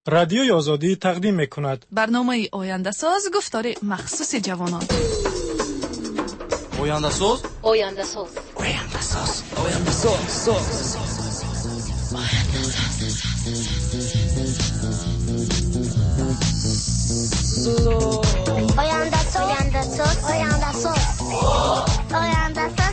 رادیوی آزادی تقدیم می‌کند. برنامه آینده ساز گفتار مخصوص جوانان. آینده ساز؟ آینده ساز. آینده ساز. آینده ساز. آینده ساز. آینده ساز. آینده ساز. آینده ساز.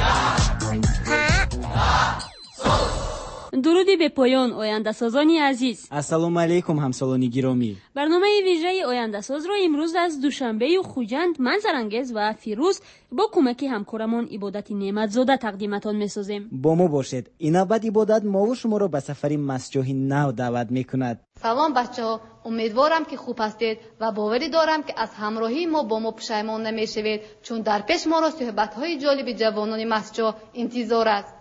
درودی به پایان آینده سازانی عزیز. السلام علیکم همسالانی گرامی. برنامه ویژه آینده ساز را امروز از دوشنبه خوجند منظرانگیز و فیروز با کمک همکارمان عبادت نعمتزاده تقدیمتان می‌سازیم. با ما باشید. این ابد عبادت ما و شما را به سفری مسجح نو دعوت می‌کند. سلام بچه‌ها، امیدوارم که خوب هستید و باوری دارم که از همراهی ما با ما پشیمان نمی‌شوید، چون در پیش ما را صحبت‌های جالب جوانان مسجح انتظار است.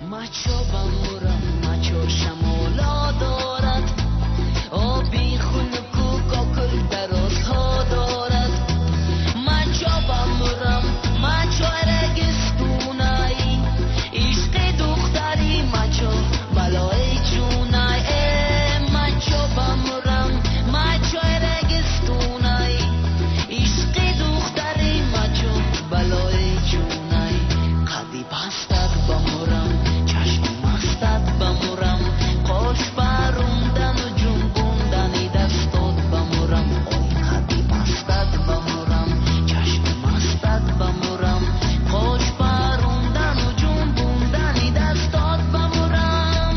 شمالا دارد آبی خنک و کاکل درازها دارد مچا بمرم مچا رگستونایی عشق دختری مچا بلای جونای مچا بمرم مچا رگستونایی عشق دختری مچا بلای جونای قدی بستد بمرم چشم مستد بمرم خوش باروندن و جنبوندنی دستات بمرم آی خدی مستد بمرم چشم مستد بمرم خوش باروندن و جنبوندنی دستات بمرم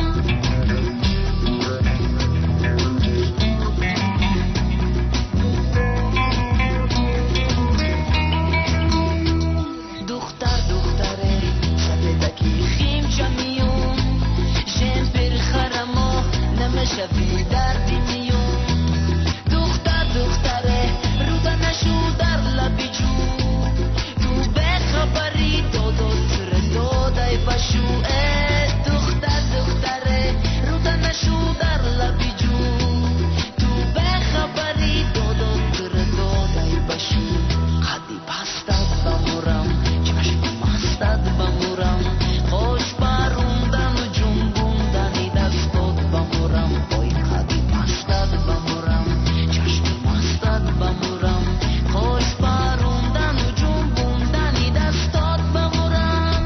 دختره سبدکی خیم چمیون جن پر خرما نمیشوی دردی میون دختره رودا نشو در لبی جو تو به خبری دادای بشو دختره رودا نشو در لبی جو تو به خبری دادای بشو خدی بستد بمرم چشم مستد بمرم خوش باروندن و جنبوندنی دستات بمرم آی خدی مستد بمرم چشم مستد بمرم خوش باروندن و جنبوندنی دستات بمرم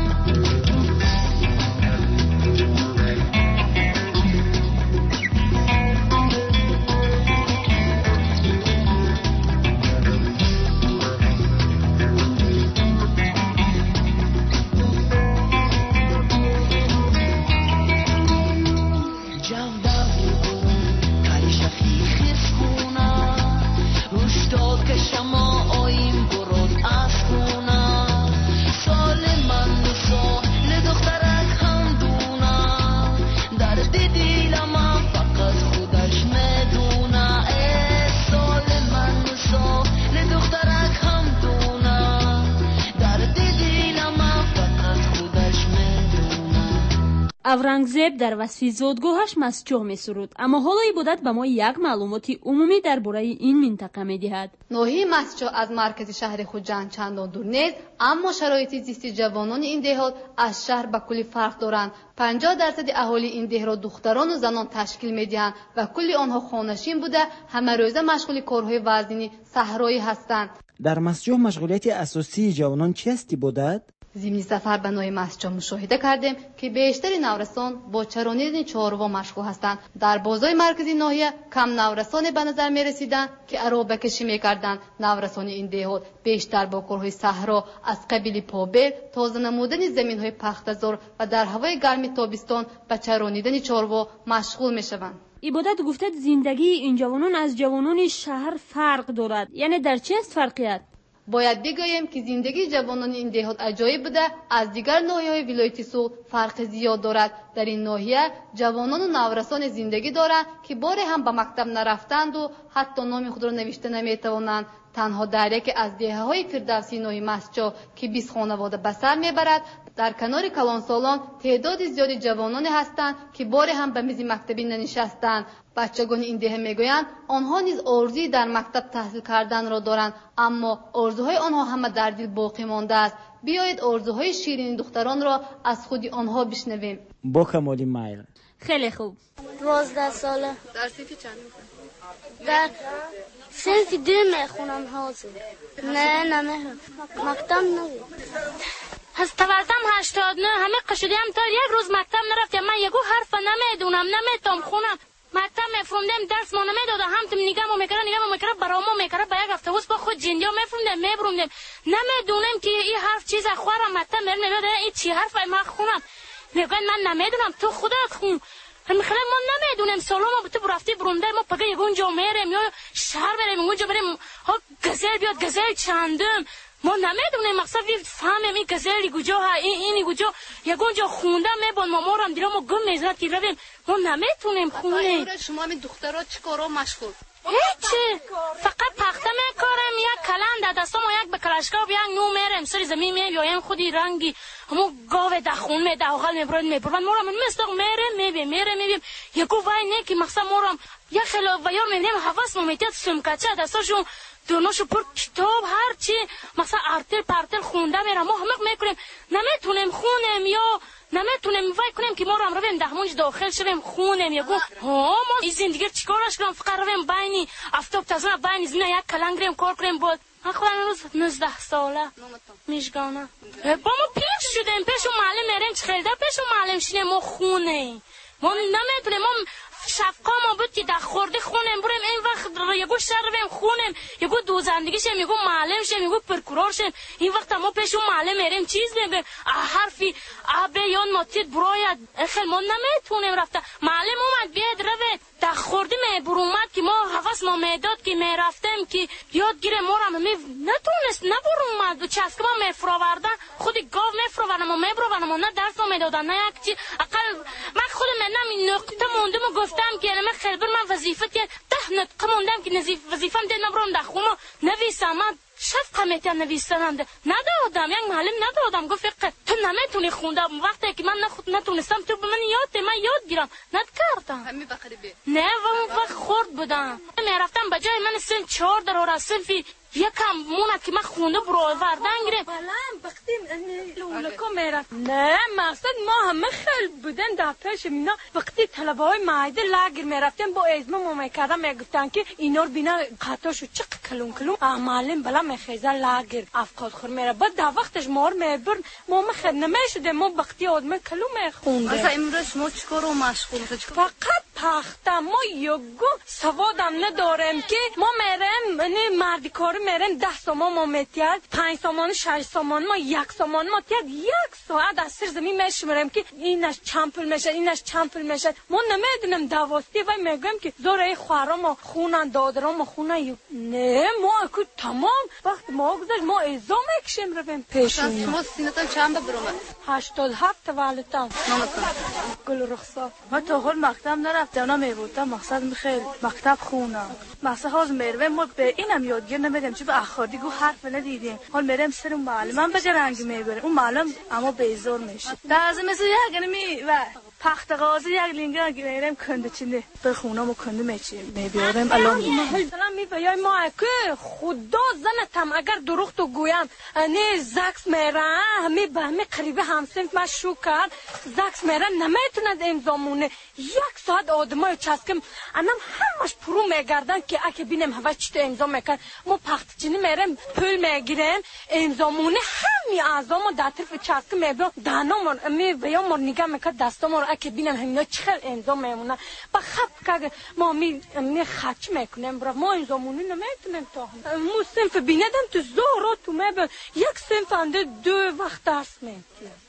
اورنگزیب در وصف زادگاهش مسجح می‌سرود، اما حالا عبادت به ما یک معلوماتی عمومی درباره این منطقه می‌دهد. ناحیه مسجح از مرکز شهر خوجند چندان دور نیست، اما شرایط زیستی جوانان این دهات از شهر به کلی فرق دارند. 50% اهالی این ده را دختران و زنان تشکیل می‌دهند و کلی آنها خانه‌نشین بوده همه روزه مشغول کارهای وزینی صحرایی هستند. در مسجح مشغولیت اساسی جوانان چی است عبادت؟ ضمن سفر به نوع مسجح مشاهده کردیم که بیشتر نورسان با چرانیدن چهارراه مشغول هستند. در بازار مرکزی ناحیه کم نورسان به نظر می رسیدند که عرابه کشی می کردند. نورسان این دهات بیشتر با کارهای صحرا از قبیل پابل، تازه نمودن زمین های پخته‌زار و در هوای گرم تابستان به چرانیدن چهارراه مشغول می شوند. عبادت گفتد زندگی این جوانان از جوانان شهر فرق دارد، یعنی در چه است فرقیت؟ باید بگویم که زندگی جوانان این دهات عجایب بوده، از دیگر ناحیه‌های ولایت سو فرق زیاد دارد. در این ناحیه جوانان و نورسان زندگی دارند که باری هم به مکتب نرفتند و حتی نام خود را نوشته نمیتوانند. تنها در یکی از دهه‌های فردوسی نوحی مسجح که 20 خانواده به سر میبرد در کنار کلانسالان تعداد زیادی جوانانی هستند که بار هم به میز مکتبی ننشستند. بچگان این دهه میگویند آنها نیز آرزویی در مکتب تحصیل کردن را دارند، اما آرزوهای آنها همه در دل باقی مانده است. بیایید آرزوهای شیرین دختران را از خود آنها بشنویم. با کمال میل. خیلی خوب. 12 ساله. در صف چند میخونی؟ در صف 2 میخونم حاضر. نه نمیخونم. مکتب نمیرم. از تولدم 89 همه قشدیم تا یک روز مکتب نرفتم. من یکو حرف نمیدونم، نمیتونم خونم. مکتب میفروندم، درس ما نمیداده، هم تو نگاه میکرد برامو میکرد. با یک اتوبوس با خود جندیا میبروندم. نمیدونم که این حرف چیز خورم. مکتب میاد این چی حرف ما خونم. میگن من نمیدونم، تو خدا خون. میخوام ما نمیدونم. سالما تو رفتی برونده ما پگه یگونجا میریم یا شهر بریم اونجا بریم ها گزل بیاد گزل چندم ما نمیدونم. مقصد فهمم این گزلی کجا ها اینی کجا یگونجا خوندم میبون مامورم دیرامو گم میزنه که رویم ما نمیتونیم خونه. شما همین دخترها چی کارا مشغول؟ هیچی، فقط پخته میکارم. یک کلن در دستم و یک به کلشکا و یک نو میرم سر زمین میبیم خودی رنگی همو گاو دخون می داخل میبرن مورم مستق میرم یکو وای نه که مقصد مورم یک خلا و یا میبینم حواس ممیتیت سمکچه دستاشون دوناشو پر کتاب هرچی مثلا ارتل خونده میرم ما همه میکنیم. نمیتونیم خونم یا نمیتونیم وای کنیم که ما رو هم رویم دهمونج داخل شویم خونم یا گو ما این زندگی چیکارش کنم. فقط رویم بینی افتاب تازه بینی زنه یک کلنگ گریم کار کنیم بود. من خودم امروز 19 ساله میشگانم. با ما پیش شدیم پیش معلم میریم چخیلده پیش معلم شدیم ما خونه ما نمیتونیم. ما شفقا ما بود که در خورده خونم بریم این وقت یکو شهر رویم خونم یکو دوزندگی شم یکو معلم شم یکو پرکورار شم. این وقت ما پیش اون معلم میریم چیز میگه حرفی ابه یا ماتید براید خیلی ما نمیتونیم رفته. معلم اومد بیاد روید در خورده میبرومد که ما حواس ما میداد که میرفتیم که یاد گیره ما رو نتونست نبرومد و چسک ما میفراوردن خودی گاو میفراوردن و میبروردن و نه درس ما میدادن نه یک چی. اقل من خودم این نقطه موندم و گفتم که من خیلی بر من وظیفه که 10 نقطه موندم که وظیفم ده نبرم در خونه نویسم. من شفقه میتونم نویسنم ده ندادم. یک معلم ندادم گفت تو نمیتونی خوندم. وقتی که من نتونستم تو به من من یاد گیرم نکردم. همین بقریبه نه و وقت خورد بودم. میرفتم بجای من سن 4 در صنفی یکم موند که من خونده براوردن گیرم. بلند وقتی لولکا میرفت نه مقصد ما همه خیلی بودن در پیش اینا. وقتی طلبه های معیده لگر میرفتن با ازمه ما میکردن میگفتن که اینا رو بینا قطعشو چق کلون معلم بلا میخیزه لگر افکاد خور میره. بعد در وقتش ما رو میبرن ما خیلی نمیشده. ما وقتی آدمه کلون میخونده. اصلا امروز ما چیکار رو مشغول فقط پختم. ما یگو سوادم ندارم که ما میرم مردی کار میرن 10 سامان ما میتید 5 سامان 6 سامان ما 1 سامان ما تید 1 ساعت از سر زمین میشمرم که اینش چمپل میشه ما نمیدونم دواستی و میگم که زوره خوارا ما خونن دادرا ما خونه نه ما اکو تمام وقت ما گذاشت ما ازا میکشیم رویم پیش شما سینتان چند برومد 87 تولدم گل رخصت. ما تا حال مکتب نرفتم نمیبودم. مقصد خیلی مکتب خونم مثلا حاضر میرویم ما به اینم یادگیر نمیدیم چون به اخاردی گو حرف ندیدیم. حال میرم سر اون معلم به رنگ میبره اون معلم اما بیزار میشه. در مثل یک نمی و پخت قاضی یک لینگا میرم کنده چنده به خونم و کنده میبیارم. الان دلم میبیای ما که خدا زنتم اگر دروغ تو گویم نه زکس میره همه به همه قریبه همسنف ما شو کرد زکس میره نمیتوند امضامونه 1 ساعت آدمای چسکم انم همش پرو میگردن که اگه بینم هوا چی تو امضا میکرد. ما پخت چینی میرم پول میگیرم امضامونه همین اعضامو در طرف چسکم میبرم دهنامون میبیام مور نگاه میکرد دستامو اگه بینم همینا چخل امضا میمونه با خب که ما می خرچ میکنیم برا ما امضامونه نمیتونیم تا مو صنف بیندم تو زهرا تو میبرم 1 صنف انده 2 وقت درس میکنم.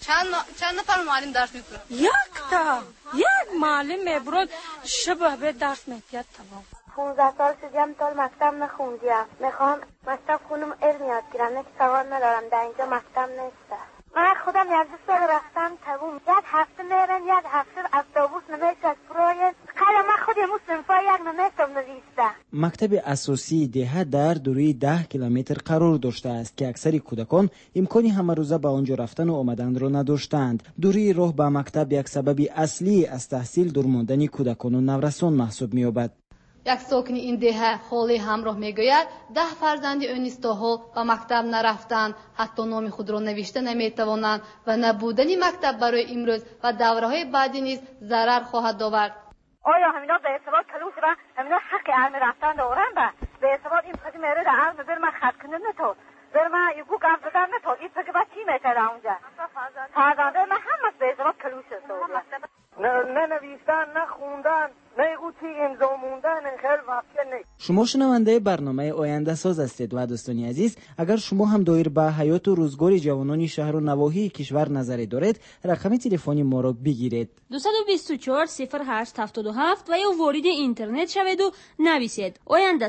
چند نفر معلم درس میکنه؟ 1 تا 1 معلم میبرد شبه به درس میکرد تمام. 15 سال شدیم تا مکتب نخوندیم. میخوام مکتب خونم علم یاد گیرم نه که سواد ندارم در اینجا مکتب نیسته. من خودم 11 سال رفتم تبون 1 هفته میرم 1 هفته اتوبوس نمیشه از برای خیلی من خودم اون صنفای 1 یک نمیتونم نویسته. مکتب اساسی ده در دوری 10 کیلومتر قرار داشته است که اکثر کودکان امکانی همه روزه به آنجا رفتن و آمدن را نداشتند. دوری راه به مکتب یک سبب اصلی از تحصیل دور ماندن کودکان و نورسان محسوب می‌یابد. یک ساکن این دهه خالی همراه میگوید 10 فرزند اونیستاها به مکتب نرفتند، حتی نام خود را نوشته نمیتوانند و نبودن مکتب برای امروز و دوره‌های بعدی نیز ضرر خواهد آورد. آیا همینا به اعتبار کلوس و همینا حق علم رفتن دارن به اعتبار این پدی میره در علم بر من خط کنم نتو بر من یکو گم دادن نتو این پدی با چی میکرده اونجا فرزنده من همه به اعتبار کلوس است. نه نویستن، نه خوندن، نه قوطی امضا موندن، خیلی وقتی نه. شما شنونده برنامه آینده ساز هستید و دوستان عزیز، اگر شما هم دایر به حیات و روزگار جوانان شهر و نواحی کشور نظری دارید، رقم تلفنی ما را بگیرید 224 0877 و یا وارد اینترنت شوید و نویسید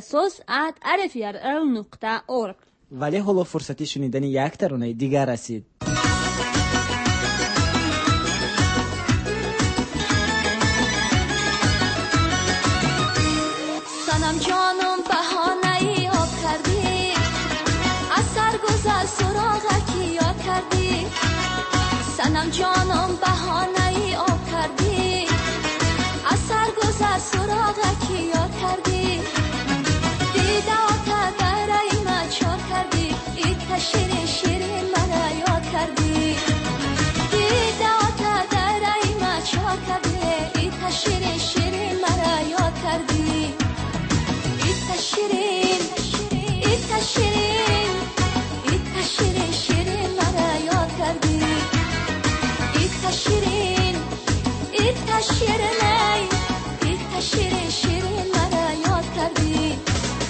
oyandasaz@rfrl.org. ولی حالا فرصتی شنیدن یک ترانه دیگر رسید. سنم جانم بهانه‌ای آب کردی، از سرگذر سراغکی یاد کردی. سنم جانم بهانه‌ای آب کردی، از سرگذر سراغکی یاد کردی. دیده آتا درای من چار کردی، ایت شیرین شیرین مرا یاد کردی. دیده آتا درای من چار کردی، ایت شیرین شیرین مرا یاد کردی. شیرین ایت شیرین ایت شیرین شیرین مرا یاد کردی. ایت شیرین ایت شیرین ایت شیرین شیرین مرا یاد کردی.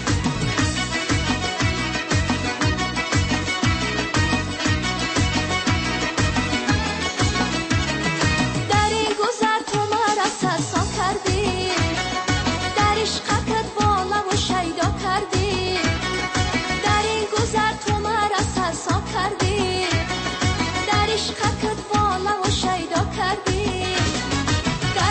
در این گذر تو مرا سرسام کردی، در عشقت بالا و شیدا کردی. در این گذر تو مرا سرسام کردی، در عشقت بالا و شیدا کردی. در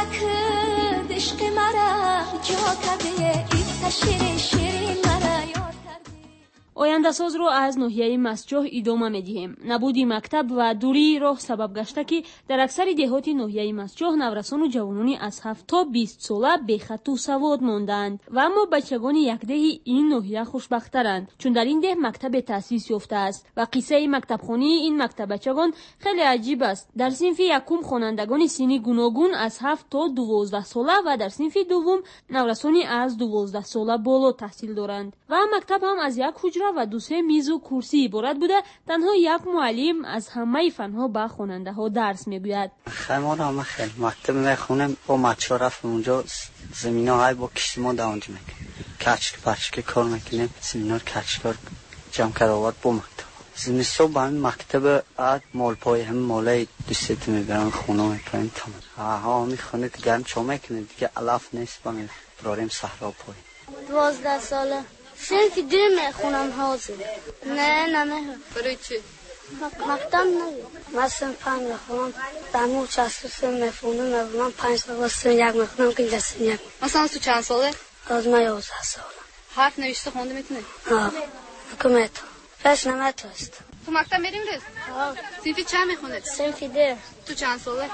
دلک عشق مرا جا کردی، ایت شیرین شیرین مرا یاد کردی. آینده ساز رو از ناحیه مسجح ادامه میدیم. نبودی مکتب و دوری راه سبب گشته که در اکثر دهات ناحیه مسجح نورسان و جوانانی از 7 تا 20 ساله بیخط و سواد ماندند و اما بچگان یک ده این ناحیه خوشبخت‌ترند، چون در این ده مکتب تأسیس یافته است و قصه مکتبخوانی این مکتب بچگان خیلی عجیب است. در صنف یکم خوانندگان سنی گوناگون از 7 تا 12 ساله و در صنف دوم نورسانی از 12 ساله بالا تحصیل دارند و مکتب هم از یک حجره و 2 میز و کرسی عبارت بوده. تنها یک معلم از همه فنها به خواننده ها درس میگوید. ما هم خیلی مکتب میخونم با بچه‌ها رفتم اونجا زمین‌های با کشتی ما در اونجا میکنیم، کچک پچک کار میکنیم، سمینار کچکار جمع کراوات با مکتب. زمستون با این مکتب مال پای هم مالای دوستت میبرن خونه میکنیم تمام. ها میخونه دیگه هم چا میکنیم دیگه علف نیست با میبریم صحرا پای. 12 ساله صنف دو میخونم حاضر. نه برای چی؟ مکتب نگه. من صنف 5 میخونم، در مو چسب میخونم. من 5 سال صنف 1 میخونم که اینجا صنف 1. مثلا تو چند ساله؟ از من 11 ساله. حرف نوشته خونده میتونی؟ ها نکمیتو پس نمیتو است. تو مکتب میریم روز؟ صنف چند میخونه؟ صنف 2. تو چند ساله؟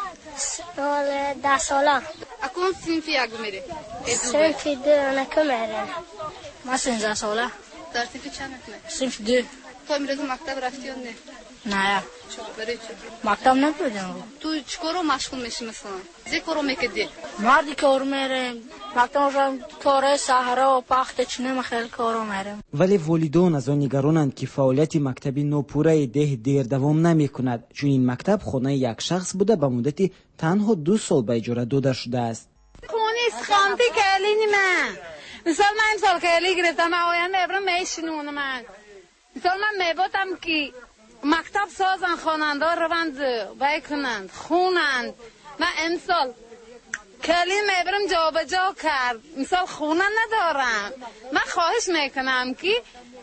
سال 10 ساله. اکون صنف 1 میری؟ صنف 2 نکمیره. من 13 ساله. در صنف چند میخونه؟ صنف 2. تو امروز مکتب رفتی یا نه؟ نه. برای چی؟ مکتب نبودم. تو چیکارو مشغول میشی مثلا؟ چه کارو میکردی؟ مردی کار میرم. مکتب کار صحرا و پخت چنم خیلی کارو میرم. ولی والدان از آن نگرانند که فعالیت مکتبی نوپوره ده دیر دوام نمی کند، چون این مکتب خانه یک شخص بوده به مدت تنها 2 سال به اجاره داده شده است. خونیست خانتی کلینی من. مثال من امسال کلی گرفتم آینده ابرم میشنونه من. مثال من میباتم که مکتب سازن خواننده روند بکنند خونند. من امسال کلی میبرم جا به جا کرد. مثال خونه ندارم. من خواهش میکنم که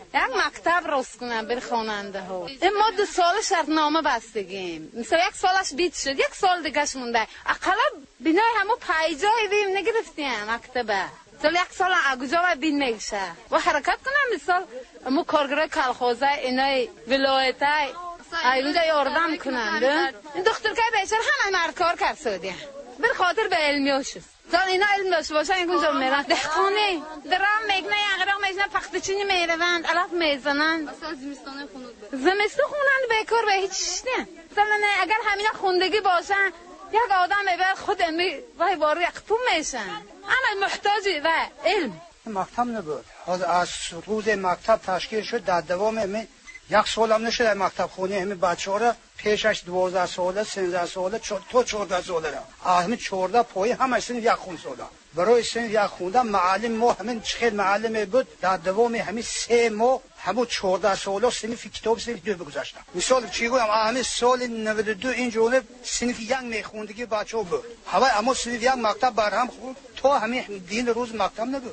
یک مکتب راست کنم بر خواننده ها. ما 2 سال شرطنامه بستگیم، مثلا 1 سالش بیت شد، 1 سال دیگهش مونده. اقلا بینای همو پایجای بیم نگرفتیم مکتبه. سال 1 سال اگوجا و بین میشه و حرکت کنم. مثال مو کارگرای کلخوزه اینای ولایتای اینجا یاردم کنند. این دختر که بیچاره همه مرد کار کرد سعودیه بر خاطر به علمیاشو. زن اینا علم داشته باشن اینجا میرن دهقانی درام میگن اگرام میشن پختچینی میروند علف میزنن. مثلا زمستون خونود زمستون خونند بیکار به هیچ نه. مثلا اگر همینا خوندگی باشن یک آدم میبر خود امی وای وارد یقتون میشن. اما محتاجی و علم. مکتب نبود. از روز مکتب تشکیل شد در دوام امی 1 سال هم نشد مکتب خونی همه بچه‌ها را پیشش 12 ساله 13 ساله تو 14 ساله را همه 14 پای همه سن 1 خون ساله برای سن 1 خوندن معلم ما همین چخیل معلم بود در دوام همین 3 ماه همو 14 ساله صنف کتاب صنف 2 بگذاشتم. مثال چی گویم همه سال 92 این جانب صنف 1 میخوندگی بچه‌ها بود. اما صنف 1 مکتب برهم خون تا همین دین روز مکتب نبود.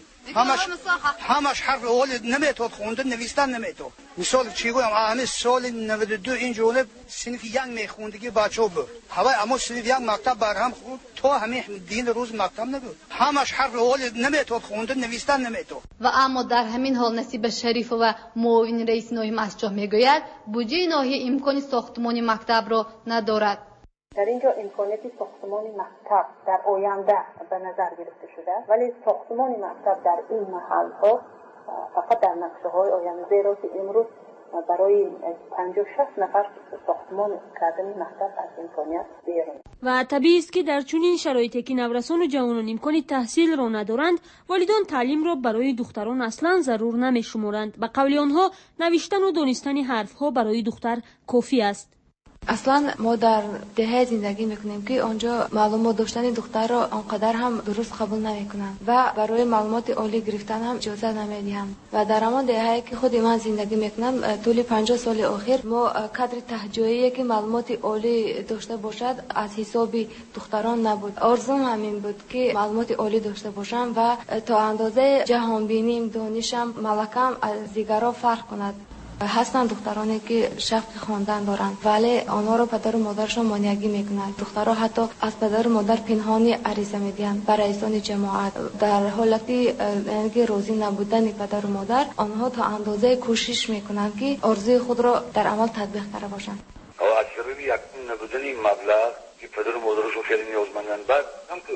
همش حرف اول نمیتود خوندن نوشتن نمیتود. مثال چی گویم همه سال 92 این جانب صنف 1 میخوندگی بچه‌ها بود. اما صنف 1 مکتب برهم خون تا همین دین روز مکتب نبود. همش حرف اول نمیتود خوندن نوشتن نمیتود. و اما در همین حال نصیب شریف و معاون رئیس ناحیه مسجد میگوید بودجه ناحیه امکان ساختمان مکتب را ندارد. در اینجا امکانیت ساختمان مکتب در آینده به نظر گرفته شده ولی ساختمان مکتب در این محل ها فقط در نقشه های آینده زیرا که امروز برای 50-60 نفر ساختمان کردن مکتب از امکانیت بیرون. و طبیعی است که در چنین شرایطی که نورسان و جوانان امکان تحصیل را ندارند والدان تعلیم را برای دختران اصلا ضرور نمی‌شمارند. به قول آنها نوشتن و دانستن حرف‌ها برای دختر کافی است. اصلا ما در دهه زندگی میکنیم که آنجا معلومات داشتن دختر را آنقدر هم درست قبول نمیکنن و برای معلومات عالی گرفتن هم اجازه نمیدیم و در همان دهه‌ای که خود من زندگی میکنم طول 50 سال اخیر ما کادر تهجویی که معلومات عالی داشته باشد از حساب دختران نبود. آرزوم همین بود که معلومات عالی داشته باشم و تا اندازه جهان بینیم دانشم ملکم از دیگران فرق کند. هستند دخترانی که شوق خواندن دارند ولی آنها را پدر و مادرشان مانعی میکنند. دخترها حتی از پدر و مادر پنهانی عریضه میدهند برای رئیسان جماعت. در حالتی اینکه راضی نبودن پدر و مادر آنها تا اندازه کوشش میکنند که آرزوی خود را در عمل تطبیق کرده باشند. از سبب یکم نبودن این مبلغ که پدر و مادرشون خیلی نیازمندند بعد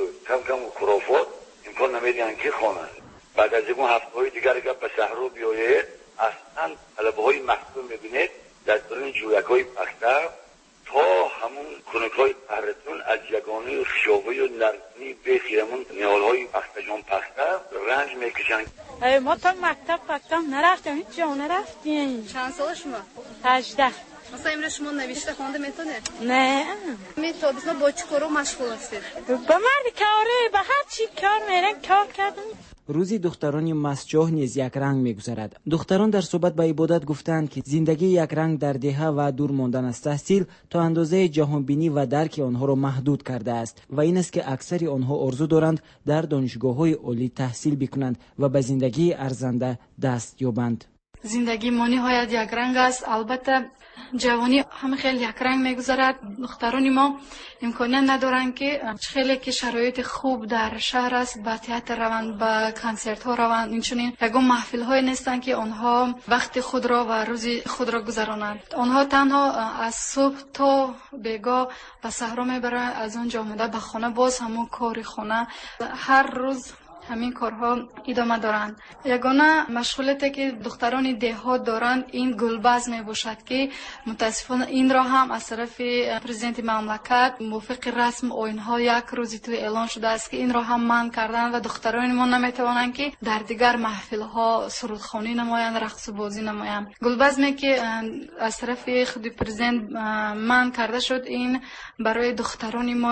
کم خرافات امکان نمیدن که خوانند. بعد از اون هفته‌های دیگر که به صحرا بیاید اصلا طلبه‌های محصول می‌بینید در درون جویک‌های پخته تا همون کنک‌های پهرتون از یگانه خیابه و نرمی به خیامون نیال‌های پخته‌جان پخته رنج می‌کشند. ما تا مکتب نرفتیم هیچ جا نرفتیم. چند سال شما؟ 18. مثلا امروز شما نوشته خوانده میتونه؟ نه. میتونه بسیار با چی کارو مشغول هستید؟ با مرد کاره به هر چی کار میرن کار کردن. روزی دختران مسجح نیز یک رنگ می‌گذرد. دختران در صحبت به عبادت گفتند که زندگی یک رنگ در دهه و دور ماندن از تحصیل تا اندازه جهانبینی و درک آنها را محدود کرده است و این است که اکثر آنها آرزو دارند در دانشگاه‌های عالی تحصیل بکنند و به زندگی ارزنده دست یابند. زندگی ما نهایت یک رنگ است. البته جوانی هم خیلی یک رنگ میگذرد. دختران ما امکانیت ندارن که خیلی که شرایط خوب در شهر است به تئاتر روند به کنسرت ها روند اینچنین یگان محفل های نیستن که آنها وقت خود را و روز خود را گذرانند. آنها تنها از صبح تا بیگاه به صحرا میبرند از اونجا آمده به خانه باز همون کار خانه هر روز همین کارها ادامه دارند. یگانه مشغولیتی که دختران دهات دارند این گلباز می باشد که متاسفانه این را هم از طرف پرزیدنت مملکت موافق رسم آیین‌ها یک روزی تو اعلان شده است که این را هم منع کردند و دختران ما نمیتوانند که در دیگر محفل‌ها سرودخوانی نمایند، رقص و بازی نمایند. گلبازی که از طرف خود پرزیدنت منع کرده شد این برای دختران ما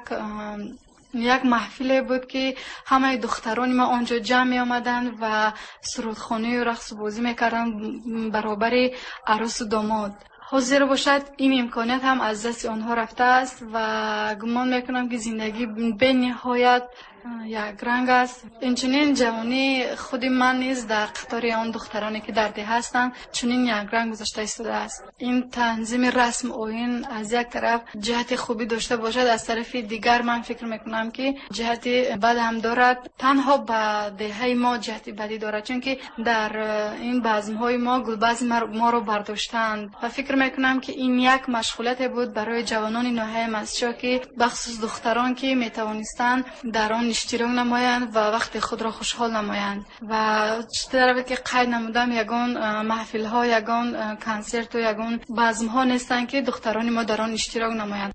یک محفل بود که همه دختران ما آنجا جمع می آمدند و سرودخوانی و رقص و بازی میکردند برابر عروس و داماد. حاضر باشد این امکانیت هم از دست آنها رفته است و گمان میکنم که زندگی به نهایت یک رنگ است. اینچنین جوانی خود من نیز در قطار آن دخترانی که در ده هستند چنین یک رنگ گذاشته ایستاده است. این تنظیم رسم اوین از یک طرف جهت خوبی داشته باشد، از طرف دیگر من فکر میکنم که جهت بد هم دارد. تنها به دهه ما جهت بدی دارد، چون که در این بزم‌های ما گلبز ما رو برداشتند و فکر میکنم که این یک مشغولیت بود برای جوانان ناحیه مسجد که بخصوص دختران که میتوانستند در آن اشتراک نمایند و وقت خود را خوشحال نمایند. و چطور که قید نمودم یگان محفل ها، یگان کنسرت و یگان بزم ها نیستند که دختران ما در آن اشتراک نمایند.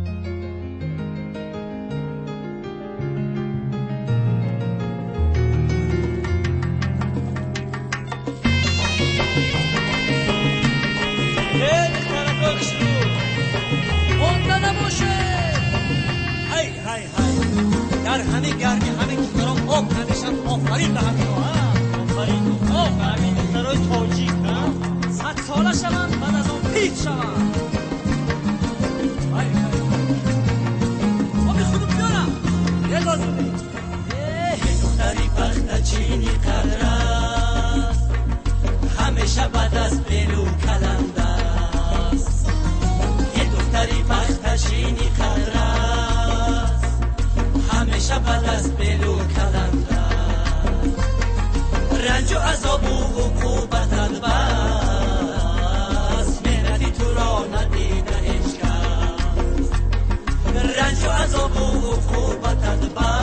در همه گرمی همه دختران آب نمیشن. آفرین به همین آفرین همین دخترای تاجیک 100 ساله شوند بعد از آن پیچ شوند. آبی خودم بیارم یه لازمه. دختری بخت چینی قدر است، همیشه بعد از بلو کلند است. یه دختری بخت چینی قدر است، همیشه بعد از بلو کلند است. رنج و عذاب و عقوبتت بس، مهنتی تو را ندیده هیچ کس. رنج و عذاب و عقوبتت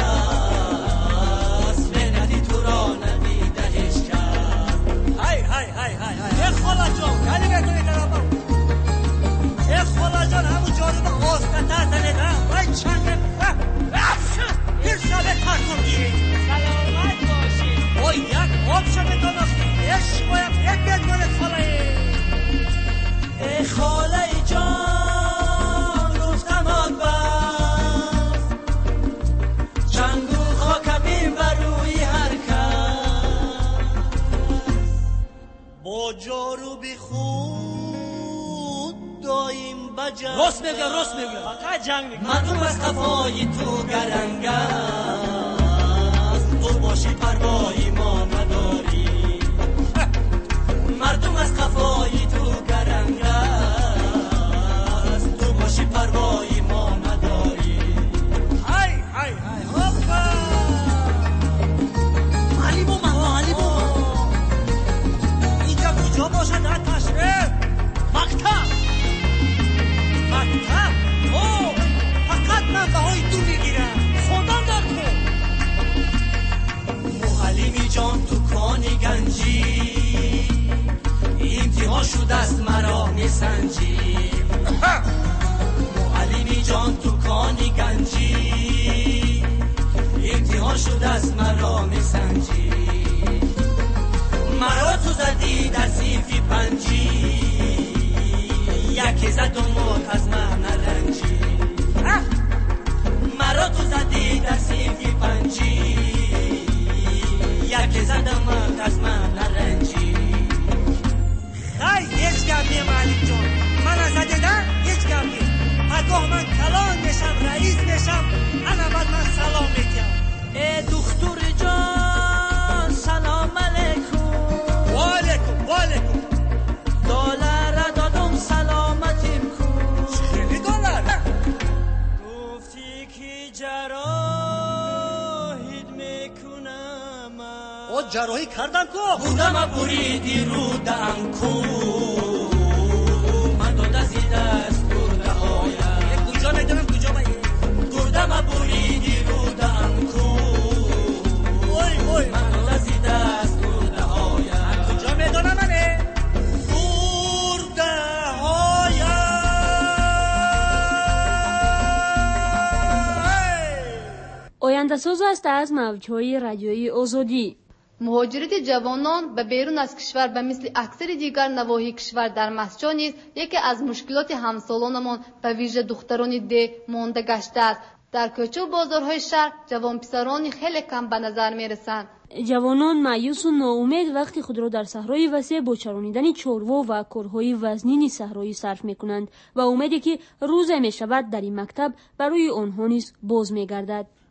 بس، مهنتی تو را ندیده هیچ کس. های های های های های خالا جان یعنی بکنی طرفم. خالا جان همون جانب آستتر تنیدم وای چنگه این شبه ترکم گیری. سلامت باشی. وای یک آب شبه دانستی عشق باید یک بدمانت خالایی. ای خالای جان گفتم آن بس، چنگ و خاکمین بر روی هر کس. با جارو بی خود دایم بجن. راست میگه فقط جنگ میگه. مردم از قفای تو گرنگ است، تو باشی پروایی ما نداری. مردم از قفای تو گرنگ است، تو باشی پروایی ما نداری. های های های هوپا علی بوما اینجا کجا باشد در تشریف؟ مکتب فقط من بهای تو میگیرم. خوندن در کن معلمی جان تو کانی گنجی، امتحان شده است مرا میسنجی. معلمی جان تو کانی گنجی، امتحان شده است مرا میسنجی. مرا تو زدی در سیفی پنجی، یکی زد و مرد از من نرنجی. مرا تو زدی در سیفی پنجی، یکی زد و مرد از من نرنجی. خیلی هیچ گرمی معلم جان من از زدیدن هیچ گرمی. پگاه من کلان میشم رئیس میشم انا بعد من سلام میگم. ای دختر جان سلام علیکم. والکم دلار دادم سلامتیم کن. خیلی دلار گفتی که جراحیت میکنم. او جراحی کردن کو بودم بریدی رو دم کو. من داده زیده است گرده هایم. کجا میدونم کجا باید گردم بریدی رو دم کو. من داده زیده است گرده هایم. کجا میدونم منه آینده‌ساز است از موج‌های رادیویی آزادی. مهاجرت جوانان به بیرون از کشور به مثل اکثر دیگر نواحی کشور در مسجد نیز یکی از مشکلات همسالانمان به ویژه دختران ده مانده گشته است. در کوچه و بازارهای شهر جوان پسرانی خیلی کم به نظر می‌رسند. جوانان مایوس و ناامید وقتی خود را در صحرای وسیع با چرانیدن چاروا و کارهای وزنین صحرایی صرف می‌کنند و امیدی که روزی می‌شود در این مکتب برای آنها نیز باز می‌گردد.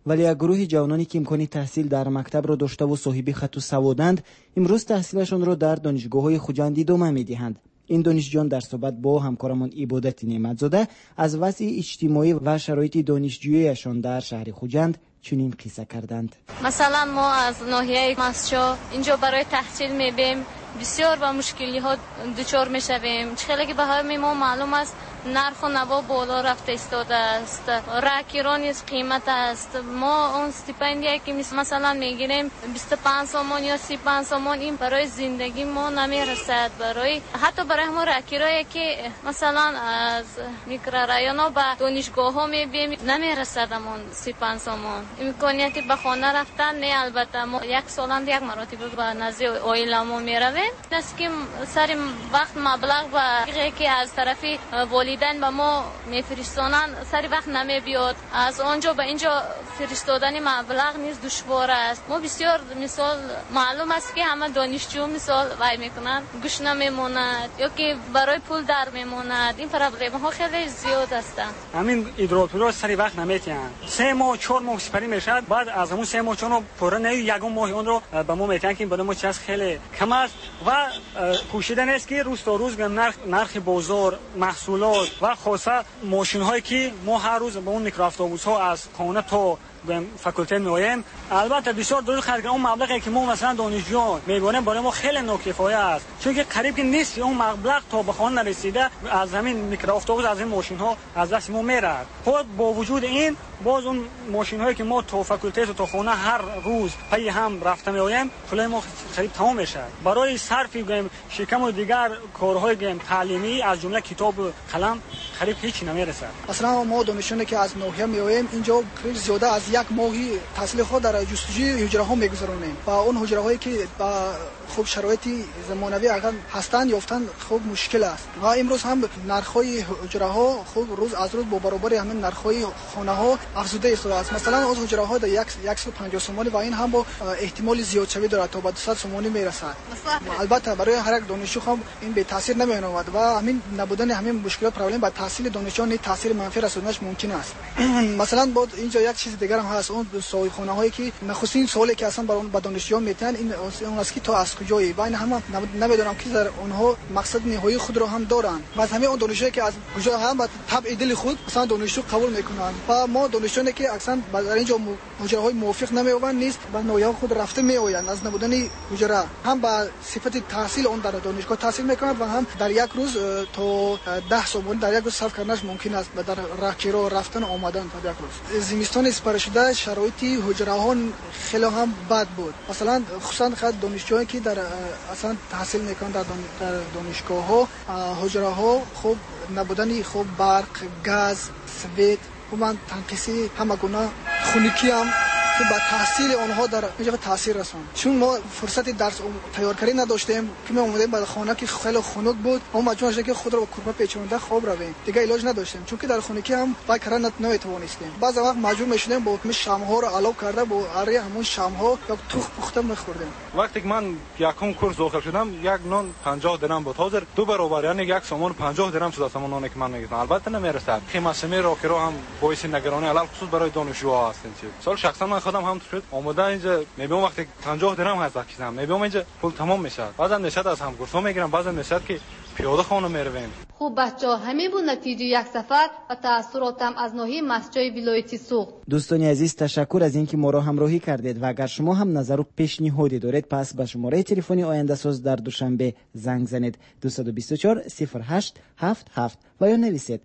ولی یک گروه جوانانی که امکان تحصیل در مکتب را داشته و صاحب خط سوادند امروز تحصیلشان را در دانشگاه‌های خوجند ادامه می‌دهند. این دانشجویان در صحبت با همکارمان عبادت نعمتزاده از وضع اجتماعی و شرایط دانشجوییشان در شهر خوجند چنین قصه کردند. مثلا ما از ناحیه مسجد اینجا برای تحصیل میبیم بسیار با مشکلی ها دچار میشویم. خیلی که به همه ما معلوم است نرخ و نوا بالا رفته ایستاده است، راکیران نیز قیمت است. ما اون استیپندی که مثلا میگیریم 25 تومان یا 35 تومان این برای زندگی ما نمیرسد. حتی برای ما راکیرایی که مثلا از میکرورایان ها به دانشگاه ها میبیم نمیرسد همون 35 تومان. امکانیت به خانه رفتن نه، البته ما یک سالند یک مرتبه به نزد عائله‌مون میرویم. دست که سر وقت مبلغ و که از طرف والدین به ما میفرستانن سر وقت نمیبیاد. از آنجا به اینجا فرستادن مبلغ نیز دشوار است. ما بسیار مثال معلوم است که همه دانشجو مثال وای میکنن گوش نمیموند یا که برای پول در میموند. این پرابلم ها خیلی زیاد هستند. همین ادراتورا سر وقت نمیتونن 3 ماه 4 ماه سپری میشد، بعد از همون 3 ماه 4 ماه پورا نه یگون ماه اون رو به ما میتونن که برای ما چیز خیلی کم است و کوشیدن است که روز تا روز نرخ بازار محصولات و خاصه ماشین هایی که ما هر روز با اون میکرواتوبوس ها از خانه تا به فاکولته میایم، البته بسیار دور خرج اون مبلغی که ما مثلا دانشجو میگونیم برای ما خیلی ناکفایه است، چون که قریب که نیست اون مبلغ تا به خانه نرسیده از همین میکرواتوبوس از این ماشین ها از دست ما میره. خود با وجود این باز اون ماشین هایی که ما تا فاکولته تا خانه هر روز پی هم رفته میایم پول ما قریب تمام میشه. برای صرف شکم و دیگر کارهای تعلیمی از جمله کتاب قلم قریب هیچ نمیرسه. مثلا ما دانشجویانی که از ناحیه میایم اینجا خیلی زیاده از یک ماهی تحصیل خود در جستجوی حجره ها میگذرونیم و اون حجره هایی که با خوب شرایط زمانوی اگر هستند یافتن خوب مشکل است و امروز هم نرخ‌های حجره ها خوب روز از روز با برابر همین نرخ‌های خانه ها افزوده شده است. مثلا از حجره ها در 150 تومانی و این هم با احتمال زیاد شوی دارد تا به 200 تومانی میرسد. البته برای هر یک دانشجو هم این به تاثیر نمی‌آید و همین نبودن همین مشکلات پرابلم به تحصیل دانشجویان تاثیر منفی رسوندنش ممکن است. مثلا بود اینجا یک چیز دیگر هم هست، اون صاحبخانه هایی که نخستین سوالی که اصلا برای به دانشجویان میتن این اون است که تا از کجایی و این هم نمیدونم که در اونها مقصد نهایی خود را هم دارن و همه اون دانشجویی که از کجا هم به طبع دل خود مثلا دانشجو قبول میکنن و ما دانشجویانی که اصلا در اینجا حجره های موافق نمیآوند نیست به نویا خود رفته میآیند. از نبودن حجره هم به صفت تحصیل اون در دانشگاه تحصیل میکنند و هم در یک روز تا 10 سومون در یک روز صرف کردنش ممکن است و در راهکیرو رفتن آمدن تا یک روز. زمستان اسپاره شده شرایط حجره ها خیلی هم بد بود. مثلا خصوصا خود دانشجویانی که در اصلا تحصیل میکنند در دانشگاه ها حجره ها خوب نبودن خوب برق گاز سویت و من تنقیسی همه گونه خونیکی هم که با تحصیل آنها در اینجا تاثیر رسوند. چون ما فرصت درس تیارکاری نداشتیم که ما اومدیم به خانه که خیلی خنک بود، ما مجبور شدیم که خود را با کورپا پیچونده خواب رویم. دیگه علاج نداشتیم چون که در خونگی هم با کردن نمیتوانستیم. بعض وقت مجبور میشدیم با حکم شمع‌ها را علاوه کرده با اره همون شمع‌ها یا توخ پخته می‌خوردیم. وقتی که من یکم کورس داخل شدم یک نان 50 درم بود، حاضر دو برابر یعنی یک سامان 50 درم شده سامان نانی که من میگیرم. البته نمیرسد. قیمت سمی را که هم باعث نگرانی علل خصوص برای دانشجوها هستند. سال شخصا من خودم هم شد اومدن اینجا میبینم وقتی 50 درم هست کیسم میبینم اینجا پول تمام میشه. بعضا نشد از هم گرسنه میگیرم، بعضا نشد که پیاده خانه میرویم. خوب بچه‌ها همین بود نتیجه یک سفر و تاثیراتم از ناحیه مسجد ولایتی سوخت. دوستان عزیز تشکر از اینکه ما را همراهی کردید و اگر شما هم نظر و پیشنهادی دارید پس به شماره تلفنی آینده ساز در دوشنبه زنگ زنید 224 08 77 و یا نویسید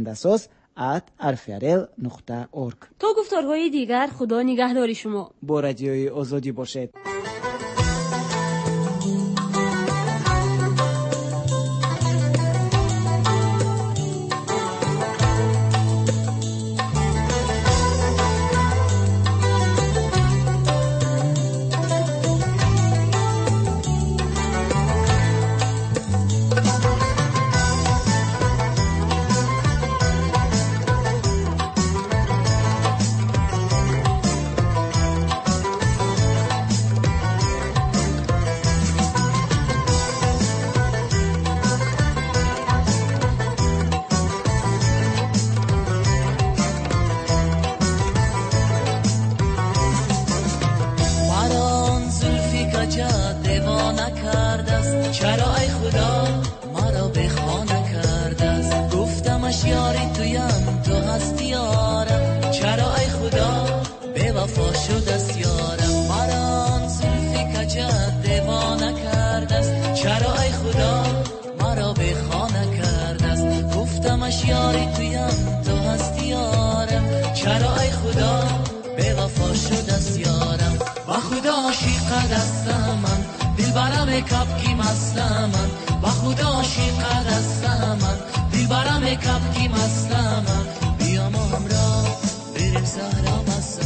ayandasaz@rfrl.org. تا گفتارهای دیگر خدا نگهداری شما. با رادیوی آزادی باشید. کجا دیوانه کرده است چرا ای خدا مرا به خانه کرده است گفتمش یاری تویم تو هستی یارم چرا ای خدا به وفا شده است یارم مرا آن زلفی کجا دیوانه کرده است چرا ای خدا مرا به خانه کرده است گفتمش یاری تویم تو هستی یارم چرا ای خدا به وفا شده است یارم با خدا عاشق دستم من دلبرم کبکی مستم من با خدا عاشق دستم من دلبرم کبکی مستم من بیا ما همراه بریم صحرا مستم